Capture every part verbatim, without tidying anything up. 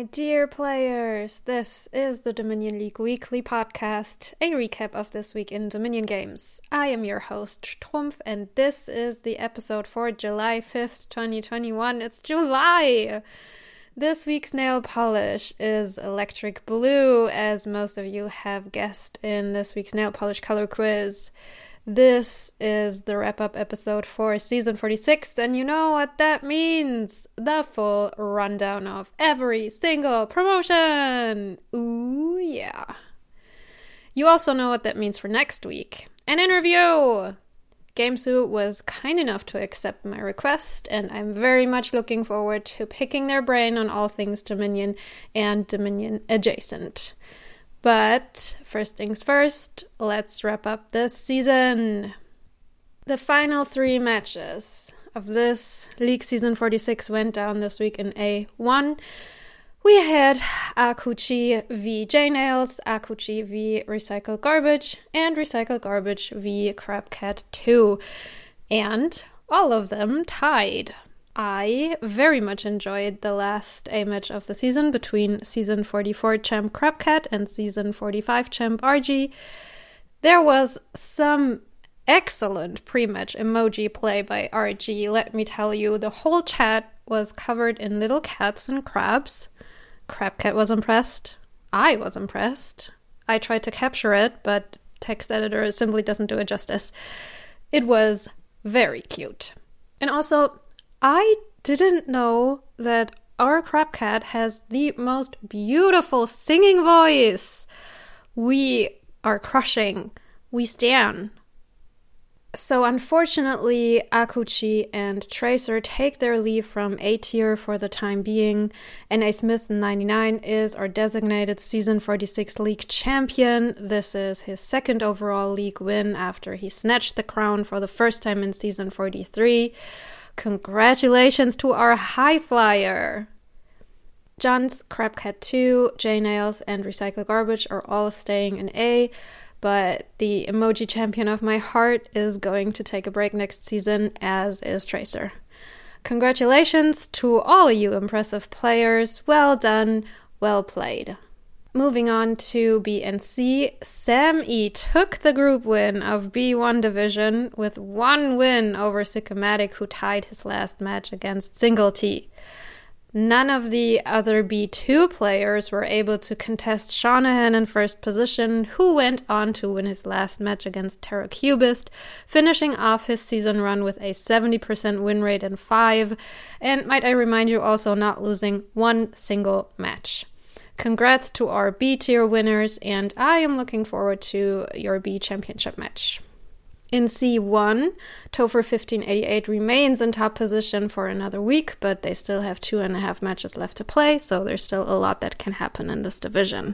dear players, this is the Dominion League Weekly Podcast, a recap of this week in Dominion games. I am your host, Trumpf, and this is the episode for July fifth, twenty twenty-one. It's July! This week's nail polish is electric blue, as most of you have guessed in this week's nail polish color quiz. This is the wrap-up episode for season forty-six, and you know what that means. The full rundown of every single promotion. Ooh, yeah. You also know what that means for next week. An interview! Gamesu was kind enough to accept my request, and I'm very much looking forward to picking their brain on all things Dominion and Dominion adjacent. But first things first, let's wrap up this season. The final three matches of this League Season forty-six went down this week in A one. We had Akuchi v J-Nails, Akuchi v Recycle Garbage, and Recycle Garbage v Crabcat two. And all of them tied. I very much enjoyed the last A match of the season between Season forty-four champ Crabcat and Season forty-five champ R G. There was some excellent pre-match emoji play by R G, let me tell you. The whole chat was covered in little cats and crabs. Crabcat was impressed. I was impressed. I tried to capture it, but text editor simply doesn't do it justice. It was very cute. And also, I didn't know that our Crabcat has the most beautiful singing voice. We are crushing. We stan. So unfortunately, Akuchi and Tracer take their leave from A tier for the time being. N A Smith ninety-nine is our designated Season forty-six League champion. This is his second overall league win after he snatched the crown for the first time in Season forty-three. Congratulations to our high flyer! Johns, Crabcat two, J-Nails, and Recycle Garbage are all staying in A, but the emoji champion of my heart is going to take a break next season, as is Tracer. Congratulations to all you impressive players. Well done, well played. Moving on to B and C, Sam E took the group win of B one Division with one win over Sycomatic, who tied his last match against Single T. None of the other B two players were able to contest Shanahan in first position, who went on to win his last match against Terra Cubist, finishing off his season run with a seventy percent win rate in five, and might I remind you, also not losing one single match. Congrats to our B tier winners, and I am looking forward to your B championship match. In C one, Topher fifteen eighty-eight remains in top position for another week, but they still have two and a half matches left to play, so there's still a lot that can happen in this division.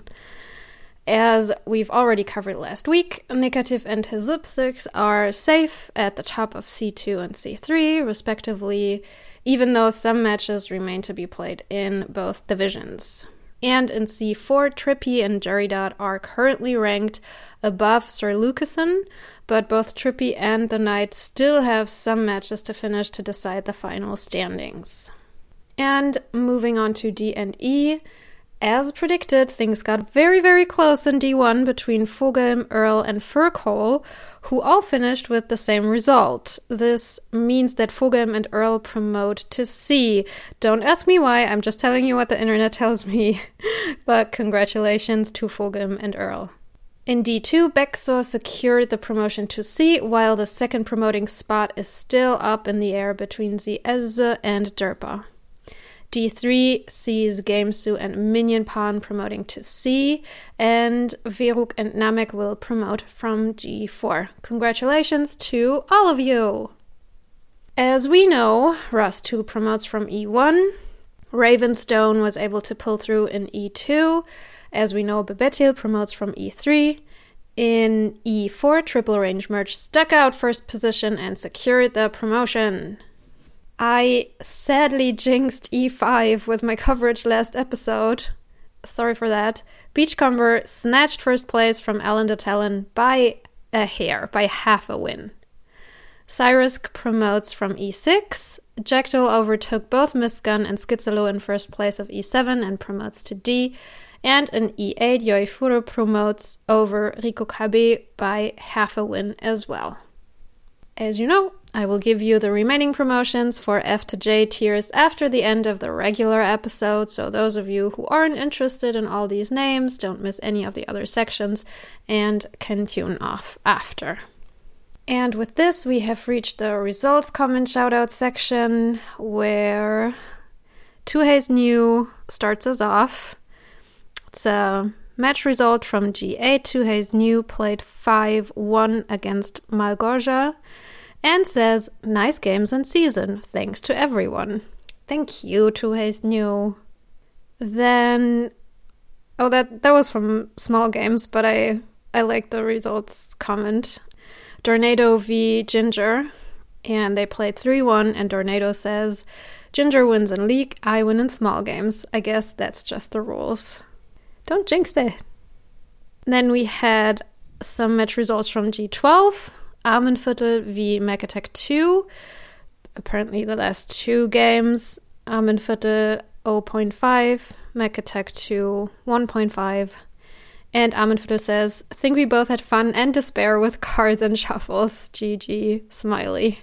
As we've already covered last week, Negative and his Zipsix are safe at the top of C two and C three, respectively, even though some matches remain to be played in both divisions. And in C four, Trippy and Jerrydot are currently ranked above Sir Lucasen, but both Trippy and the Knight still have some matches to finish to decide the final standings. And moving on to D and E, as predicted, things got very, very close in D one between Fogelm, Earl, and Furcole, who all finished with the same result. This means that Fogelm and Earl promote to C. Don't ask me why, I'm just telling you what the internet tells me. But congratulations to Fogelm and Earl. In D two, Bexor secured the promotion to C, while the second promoting spot is still up in the air between Ziezze and Derpa. D three sees Gamesu and Minion Pawn promoting to C, and Veruk and Namek will promote from G four. Congratulations to all of you! As we know, Ross two promotes from E one, Ravenstone was able to pull through in E two, as we know Bebetil promotes from E three. In E four, Triple Range Merch stuck out first position and secured the promotion. I sadly jinxed E five with my coverage last episode. Sorry for that. Beachcomber snatched first place from Alan de Talon by a hair, by half a win. Cyrusk promotes from e six. Jackdaw overtook both Mistgun and Skizalo in first place of e seven and promotes to D. And in e eight, Yoifuro promotes over Riko Kabe by half a win as well. As you know, I will give you the remaining promotions for F to J tiers after the end of the regular episode, so those of you who aren't interested in all these names don't miss any of the other sections and can tune off after. And with this, we have reached the results comment shoutout section where Tuhei's New starts us off. It's a match result from G eight. Tuhei's New played five one against Malgorzata and says, nice games and season. Thanks to everyone. Thank you, Tuhei's New. Then, oh, that, that was from Small Games, but I, I like the results comment. Dornado v Ginger, and they played three one, and Dornado says, Ginger wins in League, I win in Small Games. I guess that's just the rules. Don't jinx it. Then we had some match results from G twelve. Armenviertel v Mechatech two. Apparently the last two games. Armenviertel zero point five, Mechatech two one point five. And Armenviertel says, think we both had fun and despair with cards and shuffles. G G, smiley.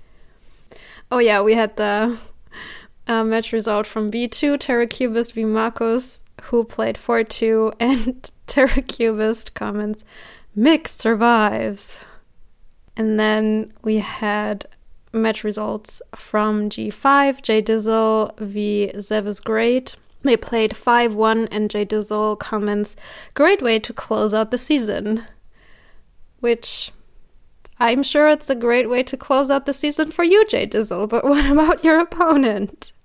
Oh yeah, we had the uh, match result from B two, Terracubist v Marcos, who played four two, and Terracubist comments, Mick survives. And then we had match results from G five, J Dizzle v Zev is Great. They played five one, and J Dizzle comments, great way to close out the season. Which, I'm sure it's a great way to close out the season for you, J Dizzle, but what about your opponent?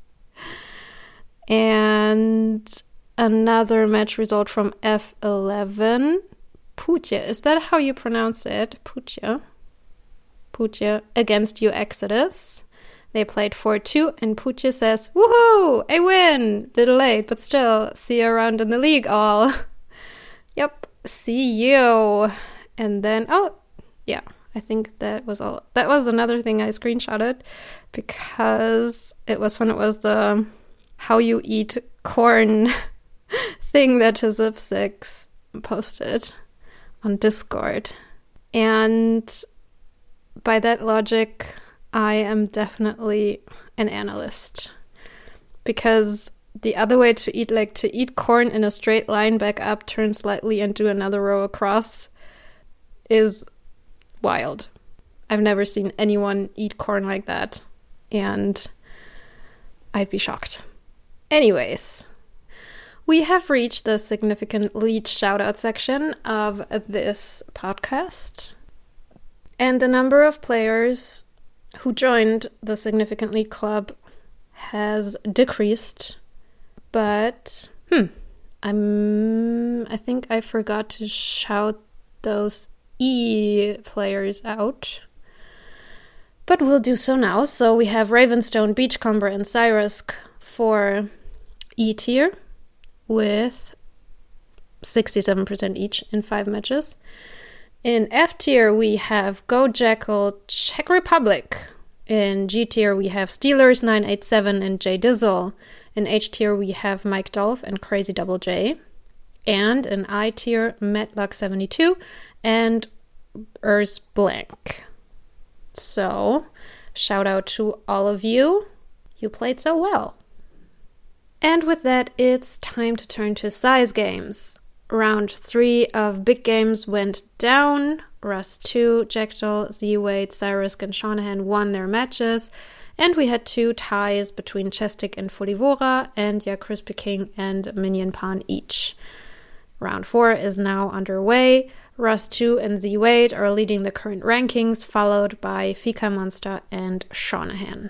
And another match result from F eleven. Pucha, is that how you pronounce it? Pucha. Pucha against you, Exodus. They played four two, and Pucha says, woohoo, I win! Little late, but still, see you around in the league all. Yep, see you. And then, oh, yeah, I think that was all. That was another thing I screenshotted, because it was when it was the how you eat corn thing that Zip six posted on Discord. And by that logic, I am definitely an analyst, because the other way to eat, like to eat corn in a straight line back up, turn slightly and do another row across, is wild. I've never seen anyone eat corn like that, and I'd be shocked. Anyways, we have reached the significant lead shoutout section of this podcast. And the number of players who joined the Significant Lead Club has decreased. But, hmm, I'm, I think I forgot to shout those E players out. But we'll do so now. So we have Ravenstone, Beachcomber, and Cyrusk for E tier with sixty-seven percent each in five matches. In F tier, we have Go Jackal, Czech Republic. In G tier, we have Steelers nine eight seven and J Dizzle. In H tier, we have Mike Dolph and Crazy Double J. And in I tier, Matluck seventy-two and Urs Blank. So, shout out to all of you. You played so well. And with that, it's time to turn to size games. Round three of big games went down. Rust two, Jackdaw, Z-Wade, Cyrusk, and Shanahan won their matches. And we had two ties between Chestic and Folivora, and Ja Crispy King and Minion Pan each. Round four is now underway. Rust two and Z-Wade are leading the current rankings, followed by Fika Monster and Shanahan.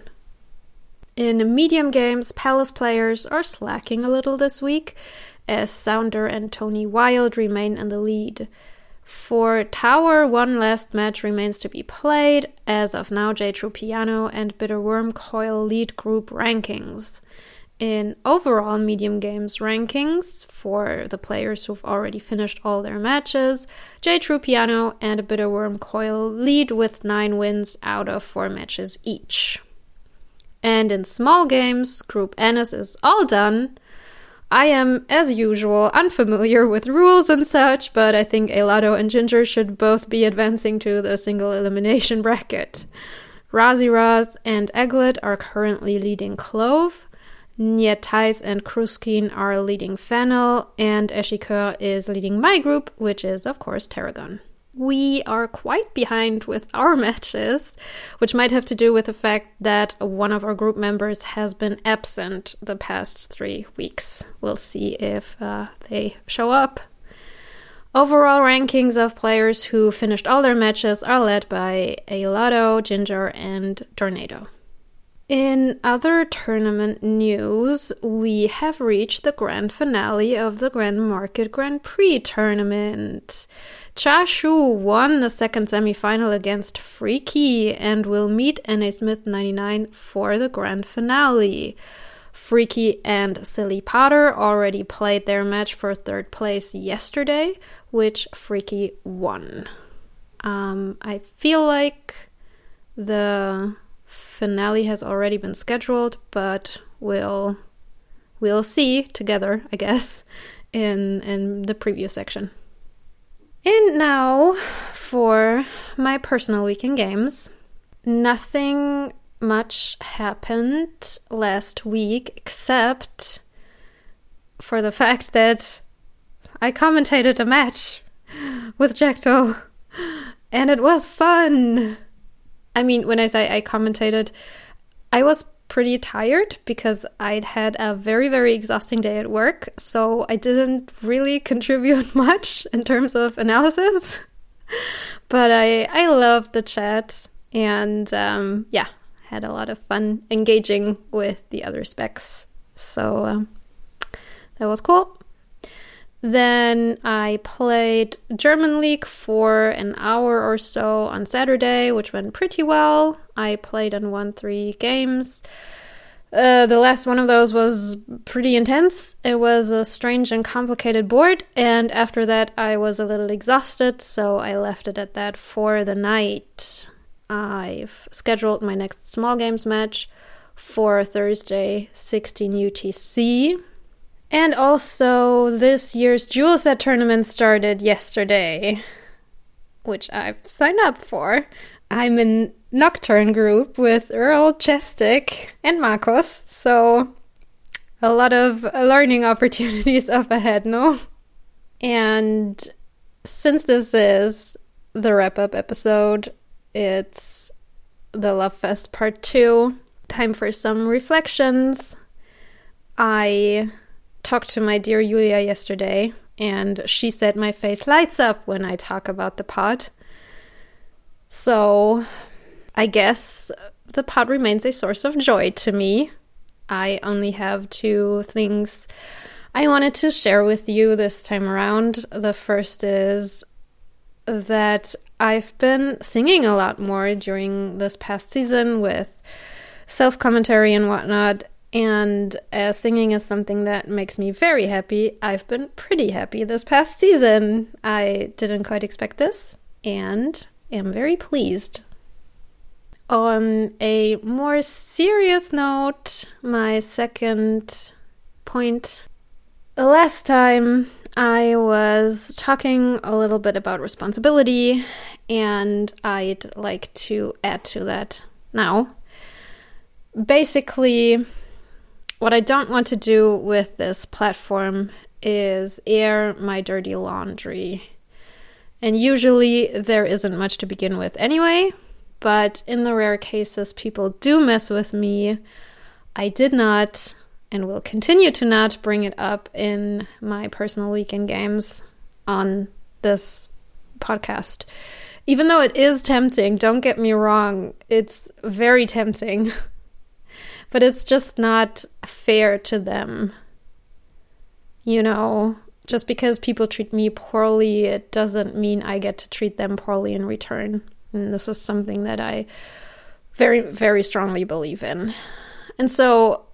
In medium games, Palace players are slacking a little this week, as Sounder and Tony Wild remain in the lead. For Tower, one last match remains to be played. As of now, J True Piano and Bitterworm Coil lead group rankings. In overall medium games rankings, for the players who've already finished all their matches, J. True Piano and Bitterworm Coil lead with nine wins out of four matches each. And in small games, Group Ennis is all done. I am, as usual, unfamiliar with rules and such, but I think Elato and Ginger should both be advancing to the single elimination bracket. Raziraz and Egglet are currently leading Clove. Nietais and Kruskin are leading Fennel, and Eshikur is leading my group, which is, of course, Tarragon. We are quite behind with our matches, which might have to do with the fact that one of our group members has been absent the past three weeks. We'll see if uh, they show up. Overall rankings of players who finished all their matches are led by Elato, Ginger, and Tornado. In other tournament news, we have reached the grand finale of the Grand Market Grand Prix tournament. Chashu won the second semi-final against Freaky and will meet N A Smith ninety-nine for the grand finale. Freaky and Silly Potter already played their match for third place yesterday, which Freaky won. Um, I feel like the finale has already been scheduled, but we'll we'll see together, I guess, in in the preview section. And now for my personal weekend games. Nothing much happened last week except for the fact that I commentated a match with Jackdaw, and it was fun. I mean, when I say I commentated, I was pretty tired because I'd had a very, very exhausting day at work, so I didn't really contribute much in terms of analysis. But I, I loved the chat, and um, yeah, had a lot of fun engaging with the other specs. So um, that was cool. Then I played German League for an hour or so on Saturday, which went pretty well. I played and won three games. Uh, the last one of those was pretty intense. It was a strange and complicated board, and after that I was a little exhausted, so I left it at that for the night. I've scheduled my next small games match for Thursday, sixteen U T C. And also, this year's Duel Set tournament started yesterday, which I've signed up for. I'm in Nocturne group with Earl, Chestic, and Marcos, so a lot of learning opportunities up ahead, no? And since this is the wrap-up episode, it's the Love Fest Part two. Time for some reflections. I talked to my dear Julia yesterday, and she said my face lights up when I talk about the pod. So I guess the pod remains a source of joy to me. I only have two things I wanted to share with you this time around. The first is that I've been singing a lot more during this past season with self-commentary and whatnot. And as singing is something that makes me very happy, I've been pretty happy this past season. I didn't quite expect this, and am very pleased. On a more serious note, my second point. Last time I was talking a little bit about responsibility, and I'd like to add to that now. Basically, what I don't want to do with this platform is air my dirty laundry. And usually there isn't much to begin with anyway, but in the rare cases people do mess with me, I did not and will continue to not bring it up in my personal weekend games on this podcast. Even though it is tempting, don't get me wrong, it's very tempting. But it's just not fair to them. You know, just because people treat me poorly, it doesn't mean I get to treat them poorly in return. And this is something that I very, very strongly believe in. And so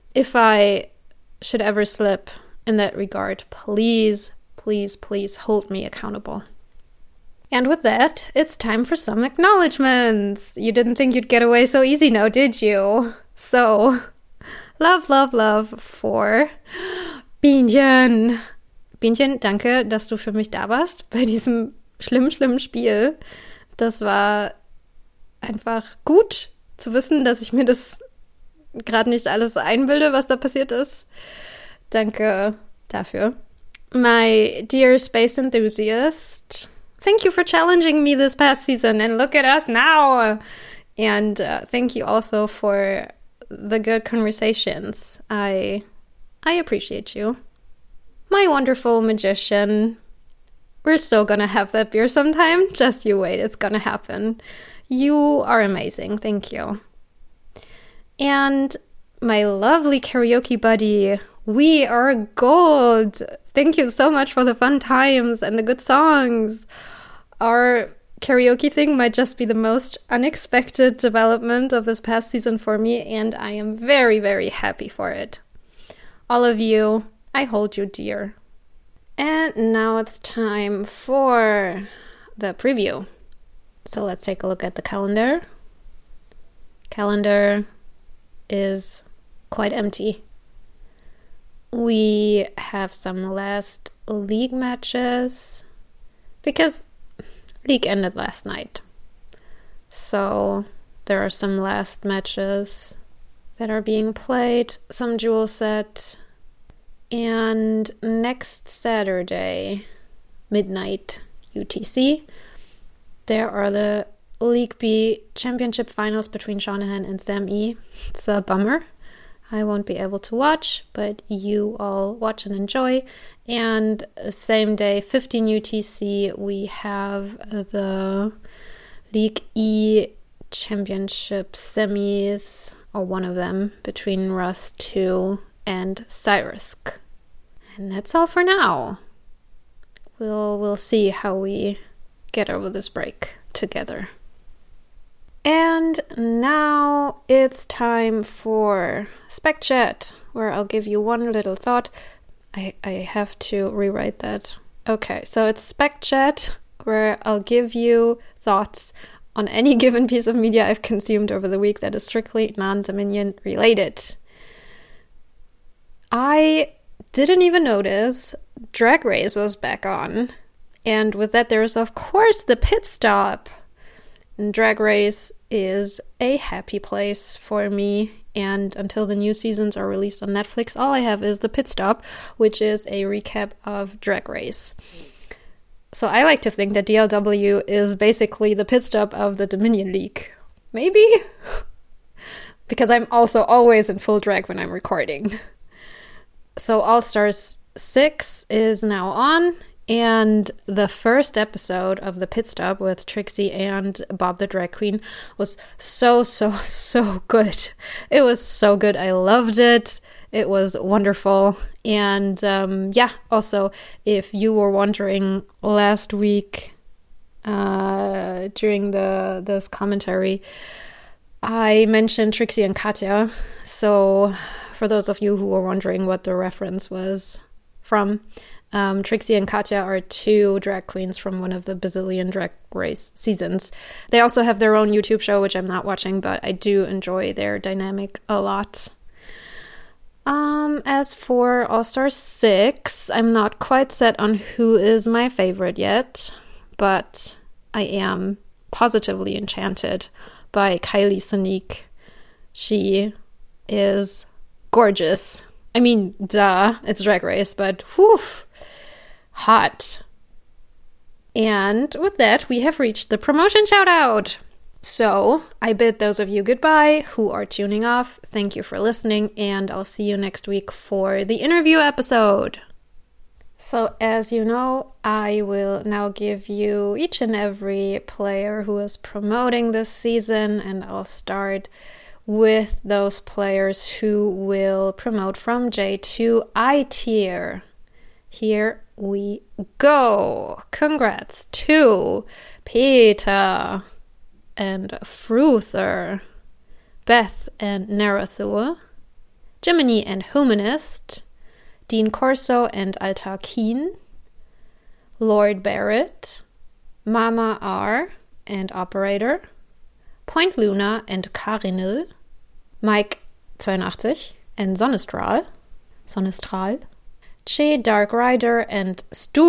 if I should ever slip in that regard, please, please, please hold me accountable. And with that, it's time for some acknowledgements. You didn't think you'd get away so easy now, did you? So, love, love, love for Bienchen. Bienchen, danke, dass du für mich da warst bei diesem schlimmen, schlimmen Spiel. Das war einfach gut zu wissen, dass ich mir das gerade nicht alles einbilde, was da passiert ist. Danke dafür. My dear space enthusiast, thank you for challenging me this past season, and look at us now. And uh, thank you also for the good conversations. I I appreciate you. My wonderful magician. We're still gonna have that beer sometime. Just you wait, it's gonna happen. You are amazing. Thank you. And my lovely karaoke buddy, we are gold. Thank you so much for the fun times and the good songs. Our karaoke thing might just be the most unexpected development of this past season for me, and I am very, very happy for it. All of you, I hold you dear. And now it's time for the preview. So let's take a look at the calendar. Calendar is quite empty. We have some last league matches because league ended last night. So there are some last matches that are being played, some dual set. And next Saturday, midnight U T C, there are the League B Championship Finals between Shanahan and Sam E. It's a bummer. I won't be able to watch, but you all watch and enjoy. And same day, fifteen U T C, we have the League E Championship semis, or one of them, between Rust two and Cyrisk. And that's all for now. We'll we'll see how we get over this break together. And now it's time for Spec Chat, where I'll give you one little thought. I, I have to rewrite that. Okay, so it's Spec Chat, where I'll give you thoughts on any given piece of media I've consumed over the week that is strictly non-Dominion related. I didn't even notice Drag Race was back on. And with that, there's of course the pit stop. And Drag Race is a happy place for me. And until the new seasons are released on Netflix, all I have is the pit stop, which is a recap of Drag Race. So I like to think that D L W is basically the pit stop of the Dominion League. Maybe? Because I'm also always in full drag when I'm recording. So All Stars six is now on, and the first episode of the pit stop with Trixie and Bob the Drag Queen was so, so, so good. It was so good. I loved it. It was wonderful. And um, yeah, also, if you were wondering last week uh, during the this commentary, I mentioned Trixie and Katya. So for those of you who were wondering what the reference was from, um, Trixie and Katya are two drag queens from one of the bazillion Drag Race seasons. They also have their own YouTube show, which I'm not watching, but I do enjoy their dynamic a lot. Um, as for All-Star six, I'm not quite set on who is my favorite yet, but I am positively enchanted by Kylie Sonique. She is gorgeous. I mean, duh, it's Drag Race, but whew, hot. And with that, we have reached the promotion shout out. So I bid those of you goodbye who are tuning off. Thank you for listening, and I'll see you next week for the interview episode. So as you know, I will now give you each and every player who is promoting this season, and I'll start with those players who will promote from J to I tier. Here we go. Congrats to Peter and Fruther, Beth and Narathur, Jiminy and Humanist, Dean Corso and Altar Keen, Lord Barrett, Mama R and Operator, Point Luna and Karinil, Mike zweiundachtzig and Sonnestral, Sonnestral, Che Dark Rider and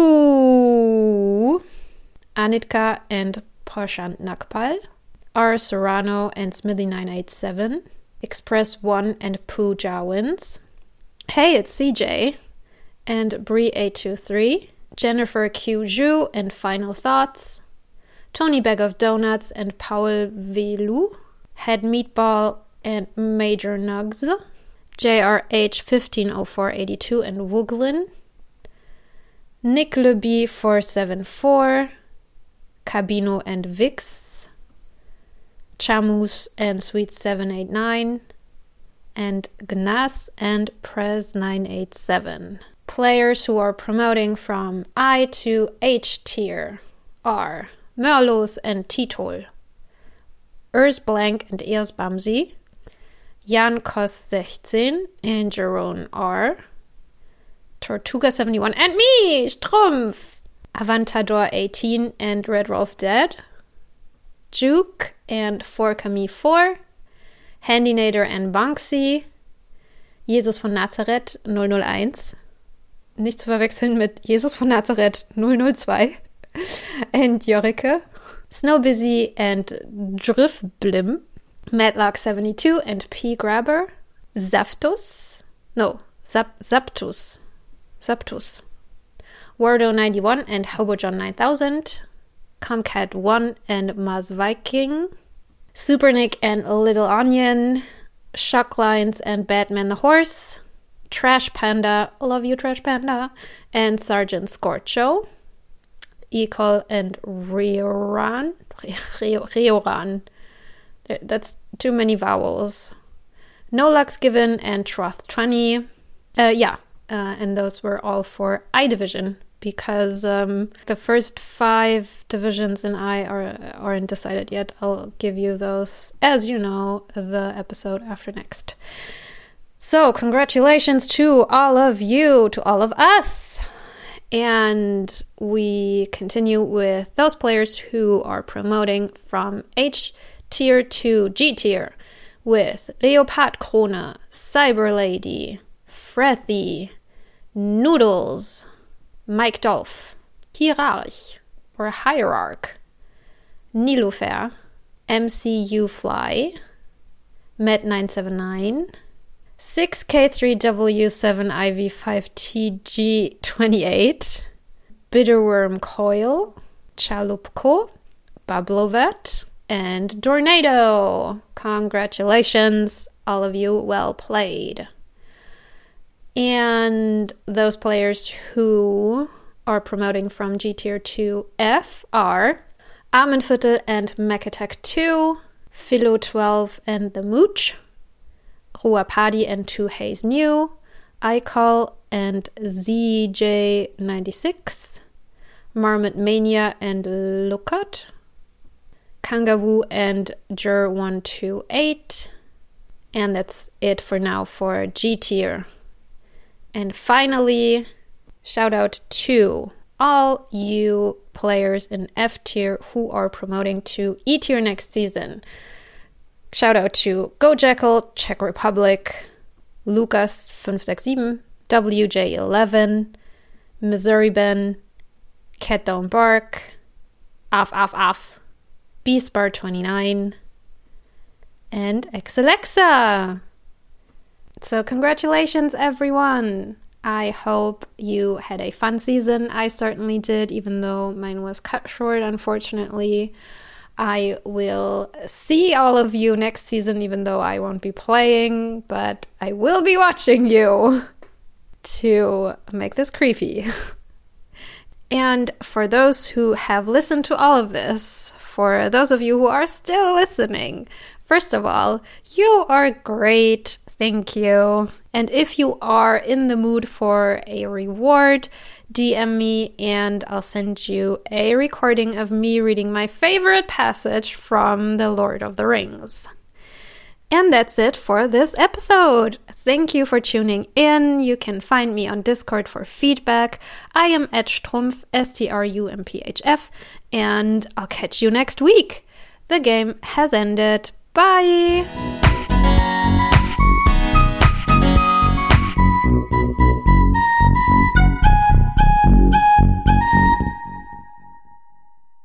Stu, Anitka and Prashant Nakpal, R Serrano and Smithy nine eight seven, Express one and Pooh Jawins, Hey, it's C J, and Bree eight two three, Jennifer Q Zhu and Final Thoughts, Tony Bag of Donuts and Paul Velu, Head Meatball and Major Nugs, J R H fifteen oh four eighty-two and Wooglin, Nick Leby four seven four, Cabino and Vix, Chamus and Sweet seven eight nine, and Gnas and Prez nine eight seven. Players who are promoting from I to H tier are Merlos and Titol, Urs Blank and Eos Bamsi, Jan Kos sixteen and Jerome R, Tortuga seventy-one and me, Strumpf, Avantador eighteen and Red Rolf Dead, Juke and four Camille four, Handynator and Banksy, Jesus von Nazareth null null eins, nicht zu verwechseln mit Jesus von Nazareth null null zwei, and Jorike, Snowbusy and Drifblim, Madlock seventy-two and P Grabber, Zaptus, no, Zap, Zaptus, Zaptus, Wardo ninety-one and Hobojohn nine thousand, Comcat one and Maz Viking, Super Nick and Little Onion, Shocklines and Batman the Horse, Trash Panda, love you Trash Panda, and Sergeant Scorcho, Ecol and Rioran, Rioran, that's too many vowels, No Lux Given and Troth twenty, uh, yeah, uh, and those were all for I Division, because um, the first five divisions in I are, aren't decided yet. I'll give you those, as you know, the episode after next. So, congratulations to all of you, to all of us! And we continue with those players who are promoting from H tier to G tier with Leopard Krone, Cyber Lady, Frethy, Noodles, Mike Dolph, Hierarch or Hierarch, Nilufer, M C U Fly, Met nine seven nine, six K three W seven I V five T G twenty-eight, Bitterworm Coil, Chalupko, Bablovet, and Tornado. Congratulations, all of you, well played. And those players who are promoting from G tier to F are Armenviertel and Mech two, Philo twelve and The Mooch, Ruapadi and Two Haze New, Icol and Z J ninety-six, Marmot Mania and Lookout, Kangavoo and Jur one two eight, and that's it for now for G tier. And finally, shout out to all you players in F tier who are promoting to E tier next season. Shout out to Go Jackal, Czech Republic, Lucas five six seven, W J eleven, Missouri Ben, Cat Don't Bark, Af Af Af, Beastbar twenty-nine, and Exalexa. So congratulations, everyone. I hope you had a fun season. I certainly did, even though mine was cut short, unfortunately. I will see all of you next season, even though I won't be playing, but I will be watching you to make this creepy. And for those who have listened to all of this, for those of you who are still listening, first of all, you are great. Thank you. And if you are in the mood for a reward, D M me and I'll send you a recording of me reading my favorite passage from The Lord of the Rings. And that's it for this episode. Thank you for tuning in. You can find me on Discord for feedback. I am at Strumpf, S T R U M P H F, and I'll catch you next week. The game has ended. Bye!